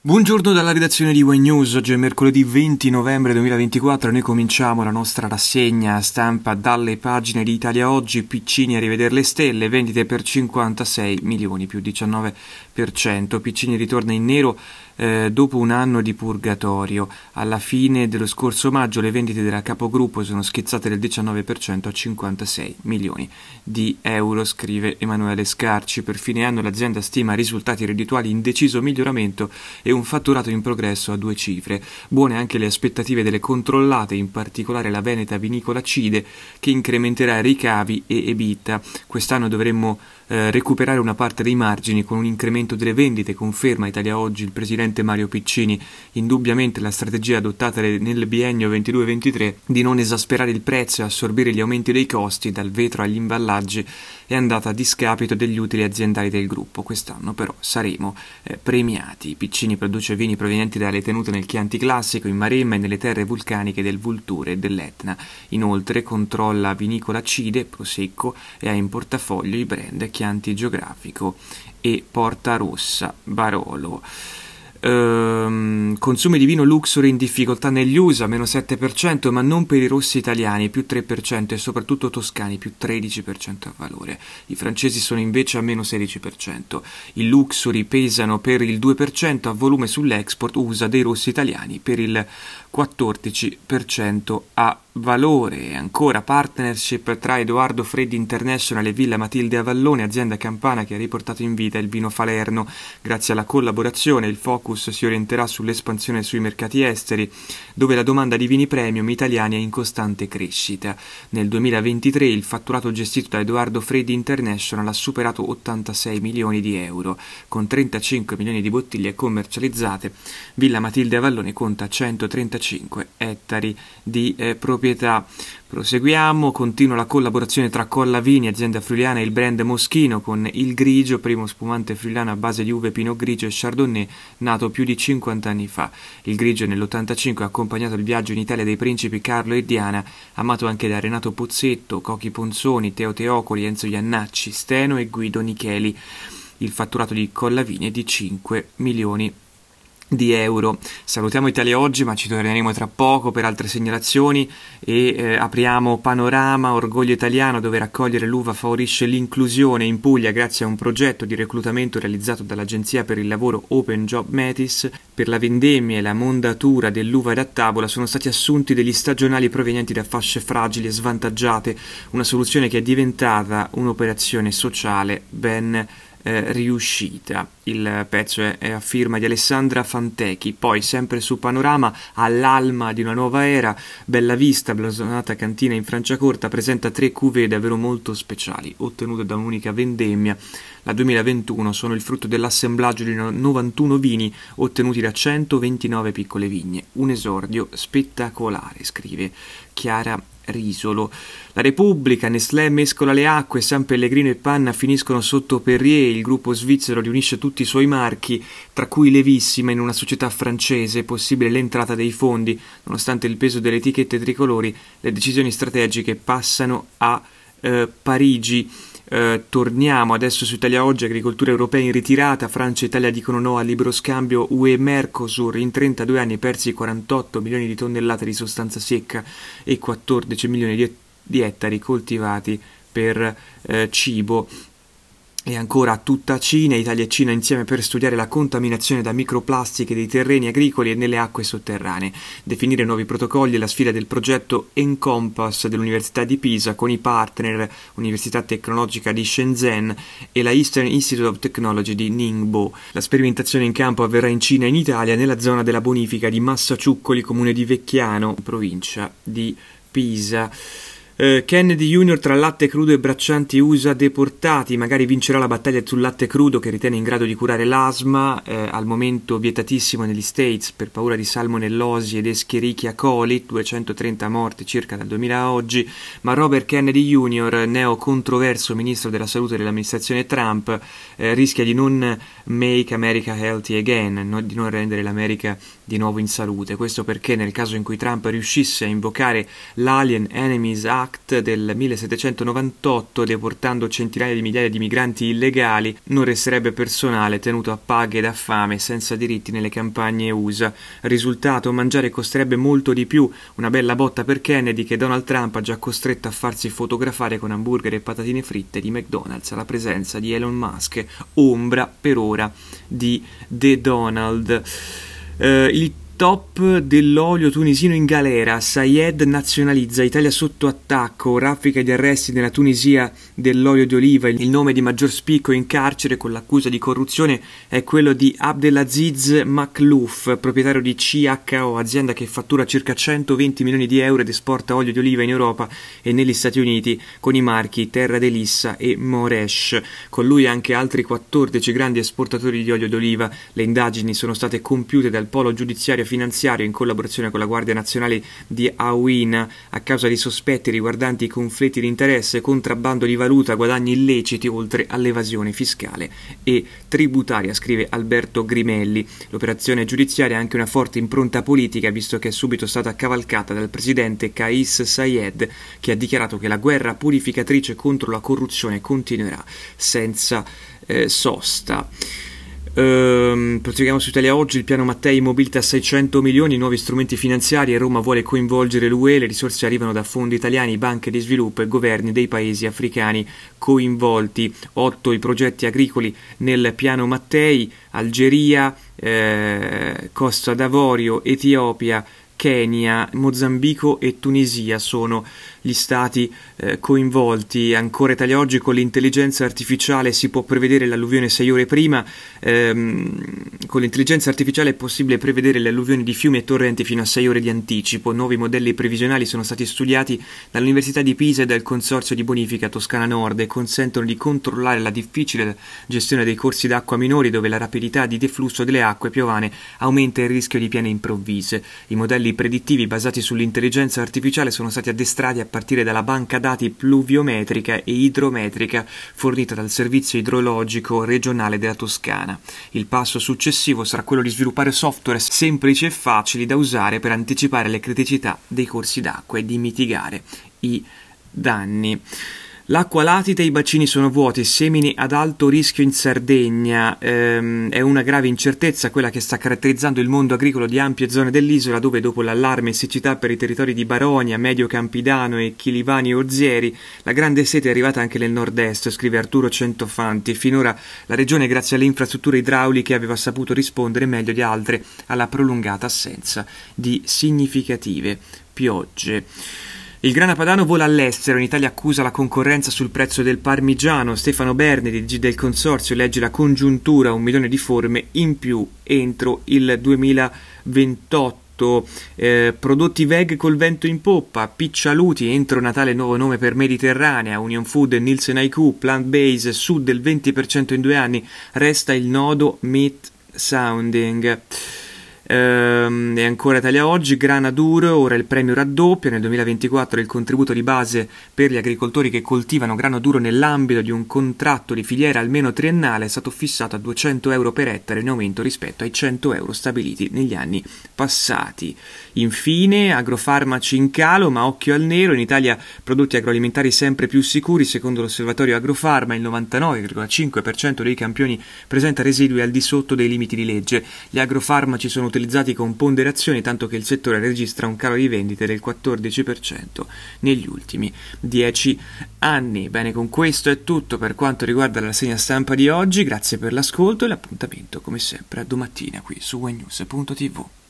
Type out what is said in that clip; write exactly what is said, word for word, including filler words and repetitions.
Buongiorno dalla redazione di Wine News, oggi è mercoledì venti novembre duemilaventiquattro e noi cominciamo la nostra rassegna stampa dalle pagine di Italia Oggi. Piccini a rivedere le stelle, vendite per cinquantasei milioni, più diciannove per cento. Piccini ritorna in nero eh, dopo un anno di purgatorio. Alla fine dello scorso maggio le vendite della capogruppo sono schizzate del diciannove per cento a cinquantasei milioni di euro, scrive Emanuele Scarci. Per fine anno l'azienda stima risultati reddituali in deciso miglioramento e un fatturato in progresso a due cifre. Buone anche le aspettative delle controllate, in particolare la Veneta Vinicola Cide, che incrementerà ricavi e EBITDA. Quest'anno dovremmo eh, recuperare una parte dei margini con un incremento delle vendite, conferma Italia Oggi il presidente Mario Piccini. Indubbiamente la strategia adottata nel biennio ventidue ventitré di non esasperare il prezzo e assorbire gli aumenti dei costi, dal vetro agli imballaggi, è andata a discapito degli utili aziendali del gruppo. Quest'anno però saremo eh, premiati. Piccini produce vini provenienti dalle tenute nel Chianti Classico, in Maremma e nelle terre vulcaniche del Vulture e dell'Etna. Inoltre controlla Vinicola Cide, Prosecco, e ha in portafoglio i brand Chianti Geografico e Porta Rossa Barolo. Uh, consumi di vino Luxury in difficoltà negli U S A, meno sette per cento, ma non per i rossi italiani, più tre per cento, e soprattutto toscani, più tredici per cento a valore. I francesi sono invece a meno sedici per cento. I Luxury pesano per il due per cento, a volume sull'export U S A dei rossi italiani per il quattordici per cento a valore. Ancora partnership tra Edoardo Freddi International e Villa Matilde Avallone, azienda campana che ha riportato in vita il vino Falerno. Grazie alla collaborazione il focus si orienterà sull'espansione sui mercati esteri, dove la domanda di vini premium italiani è in costante crescita. Nel duemilaventitré il fatturato gestito da Edoardo Freddi International ha superato ottantasei milioni di euro. Con trentacinque milioni di bottiglie commercializzate, Villa Matilde Avallone conta centotrentacinque ettari di eh, proprietà. Proseguiamo, continua la collaborazione tra Colla Vini, azienda friulana, e il brand Moschino con il Grigio, primo spumante friulano a base di uve Pinot Grigio e Chardonnay, nato più di cinquanta anni fa. Il Grigio nell'ottantacinque ha accompagnato il viaggio in Italia dei principi Carlo e Diana, amato anche da Renato Pozzetto, Cochi Ponzoni, Teo Teocoli, Enzo Iannacci, Steno e Guido Nicheli. Il fatturato di Colla Vini è di cinque milioni di euro. Salutiamo Italia Oggi, ma ci torneremo tra poco per altre segnalazioni e eh, apriamo Panorama, orgoglio italiano, dove raccogliere l'uva favorisce l'inclusione. In Puglia, grazie a un progetto di reclutamento realizzato dall'agenzia per il lavoro Open Job Metis, per la vendemmia e la mondatura dell'uva da tavola sono stati assunti degli stagionali provenienti da fasce fragili e svantaggiate, una soluzione che è diventata un'operazione sociale ben Eh, riuscita. Il pezzo è, è a firma di Alessandra Fantechi. Poi, sempre su Panorama, all'alma di una nuova era, Bella Vista, blasonata cantina in Franciacorta, presenta tre cuvée davvero molto speciali, ottenute da un'unica vendemmia. La duemilaventuno sono il frutto dell'assemblaggio di novantuno vini ottenuti da centoventinove piccole vigne. Un esordio spettacolare, scrive Chiara Risolo. La Repubblica, Nestlé mescola le acque, San Pellegrino e Panna finiscono sotto Perrier, il gruppo svizzero riunisce tutti i suoi marchi, tra cui Levissima, in una società francese. È possibile l'entrata dei fondi, nonostante il peso delle etichette tricolori, le decisioni strategiche passano a eh, Parigi. Uh, torniamo adesso su Italia Oggi, agricoltura europea in ritirata, Francia e Italia dicono no al libero scambio U E-Mercosur, in trentadue anni persi quarantotto milioni di tonnellate di sostanza secca e quattordici milioni di, et- di ettari coltivati per uh, cibo. E ancora tutta Cina, Italia e Cina insieme per studiare la contaminazione da microplastiche dei terreni agricoli e nelle acque sotterranee, definire nuovi protocolli e la sfida del progetto Encompass dell'Università di Pisa con i partner Università Tecnologica di Shenzhen e la Eastern Institute of Technology di Ningbo. La sperimentazione in campo avverrà in Cina e in Italia, nella zona della bonifica di Massaciuccoli, comune di Vecchiano, provincia di Pisa. Uh, Kennedy Junior tra latte crudo e braccianti U S A deportati, magari vincerà la battaglia sul latte crudo che ritiene in grado di curare l'asma, uh, al momento vietatissimo negli States per paura di salmonellosi ed Escherichia coli, duecentotrenta morti circa dal duemila a oggi, ma Robert Kennedy Junior, neo controverso ministro della salute dell'amministrazione Trump, uh, rischia di non make America healthy again, no, di non rendere l'America di nuovo in salute. Questo perché nel caso in cui Trump riuscisse a invocare l'Alien Enemies Act, Act del millesettecentonovantotto, deportando centinaia di migliaia di migranti illegali, non resterebbe personale tenuto a paghe da fame senza diritti nelle campagne U S A. Risultato: mangiare costerebbe molto di più, una bella botta per Kennedy, che Donald Trump ha già costretto a farsi fotografare con hamburger e patatine fritte di McDonald's alla presenza di Elon Musk, ombra per ora di The Donald. Uh, il top dell'olio tunisino in galera, Sayed nazionalizza, Italia sotto attacco, raffica di arresti nella Tunisia dell'olio di oliva. Il nome di maggior spicco in carcere con l'accusa di corruzione è quello di Abdelaziz Makhlouf, proprietario di C H O, azienda che fattura circa centoventi milioni di euro ed esporta olio di oliva in Europa e negli Stati Uniti con i marchi Terra Delissa e Moresh. Con lui anche altri quattordici grandi esportatori di olio d'oliva. Le indagini sono state compiute dal polo giudiziario finanziario in collaborazione con la Guardia Nazionale di Awin a causa di sospetti riguardanti conflitti di interesse, contrabbando di valuta, guadagni illeciti, oltre all'evasione fiscale e tributaria, scrive Alberto Grimelli. L'operazione giudiziaria ha anche una forte impronta politica, visto che è subito stata cavalcata dal presidente Kais Saied, che ha dichiarato che la guerra purificatrice contro la corruzione continuerà senza eh, sosta. Uh, proseguiamo su Italia Oggi. Il piano Mattei mobilita seicento milioni, nuovi strumenti finanziari e Roma vuole coinvolgere l'U E. Le risorse arrivano da fondi italiani, banche di sviluppo e governi dei paesi africani coinvolti. Otto i progetti agricoli nel piano Mattei: Algeria, eh, Costa d'Avorio, Etiopia, Kenya, Mozambico e Tunisia sono gli stati eh, coinvolti. Ancora Italia Oggi: con l'intelligenza artificiale si può prevedere l'alluvione sei ore prima. Ehm, con l'intelligenza artificiale è possibile prevedere le alluvioni di fiumi e torrenti fino a sei ore di anticipo. Nuovi modelli previsionali sono stati studiati dall'Università di Pisa e dal Consorzio di Bonifica Toscana Nord e consentono di controllare la difficile gestione dei corsi d'acqua minori, dove la rapidità di deflusso delle acque piovane aumenta il rischio di piene improvvise. I modelli predittivi basati sull'intelligenza artificiale sono stati addestrati a partire dalla banca dati pluviometrica e idrometrica fornita dal Servizio Idrologico Regionale della Toscana. Il passo successivo sarà quello di sviluppare software semplici e facili da usare per anticipare le criticità dei corsi d'acqua e di mitigare i danni. L'acqua latita e i bacini sono vuoti, semini ad alto rischio in Sardegna. Ehm, è una grave incertezza quella che sta caratterizzando il mondo agricolo di ampie zone dell'isola, dove dopo l'allarme e siccità per i territori di Baronia, Medio Campidano e Chilivani e Orzieri, la grande sete è arrivata anche nel nord-est, scrive Arturo Centofanti. Finora la regione, grazie alle infrastrutture idrauliche, aveva saputo rispondere meglio di altre alla prolungata assenza di significative piogge. Il grana padano vola all'estero, in Italia accusa la concorrenza sul prezzo del parmigiano. Stefano Berni del Consorzio legge la congiuntura, un milione di forme in più entro il duemilaventotto. Eh, prodotti veg col vento in poppa, Piccialuti, entro Natale nuovo nome per Mediterranea, Union Food e Nielsen I Q, Plant Base, su del venti per cento in due anni, resta il nodo Meat Sounding. Ehm, e ancora Italia Oggi, grana duro, ora il premio raddoppia. Nel duemilaventiquattro il contributo di base per gli agricoltori che coltivano grano duro nell'ambito di un contratto di filiera almeno triennale è stato fissato a duecento euro per ettaro, in aumento rispetto ai cento euro stabiliti negli anni passati. Infine, agrofarmaci in calo, ma occhio al nero. In Italia prodotti agroalimentari sempre più sicuri. Secondo l'osservatorio Agrofarma, il novantanove virgola cinque per cento dei campioni presenta residui al di sotto dei limiti di legge. Gli agrofarmaci sono utilizzati con ponderazione, tanto che il settore registra un calo di vendite del quattordici per cento negli ultimi dieci anni. Bene, con questo è tutto per quanto riguarda la rassegna stampa di oggi. Grazie per l'ascolto e l'appuntamento come sempre a domattina qui su waynews punto tv.